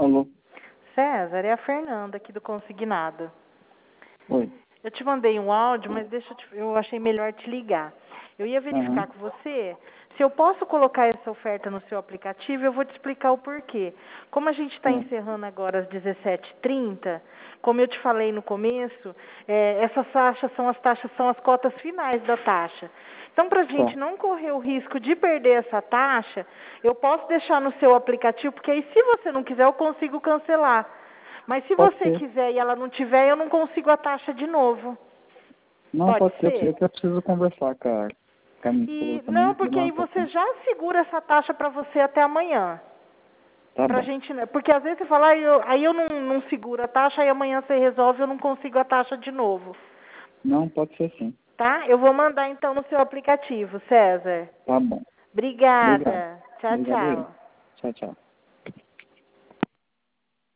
Alô? César, é a Fernanda aqui do Consignado. Oi. Eu te mandei um áudio, mas eu achei melhor te ligar. Eu ia verificar com você se eu posso colocar essa oferta no seu aplicativo. Eu vou te explicar o porquê. Como a gente está encerrando agora às 17h30, como eu te falei no começo, essas taxas são as cotas finais da taxa. Então, para a gente não correr o risco de perder essa taxa, eu posso deixar no seu aplicativo, porque aí, se você não quiser, eu consigo cancelar. Mas se você quiser e ela não tiver, eu não consigo a taxa de novo. Não, pode ser. Eu preciso conversar com a minha esposa também. Não, porque aí você já segura essa taxa para você até amanhã. Tá pra bom. gente, porque às vezes você fala, aí eu não seguro a taxa, aí amanhã você resolve, eu não consigo a taxa de novo. Não, pode ser sim. Tá? Eu vou mandar então no seu aplicativo, César. Tá bom. Obrigada. Obrigado. Tchau, Obrigado aí. tchau. Tchau, tchau.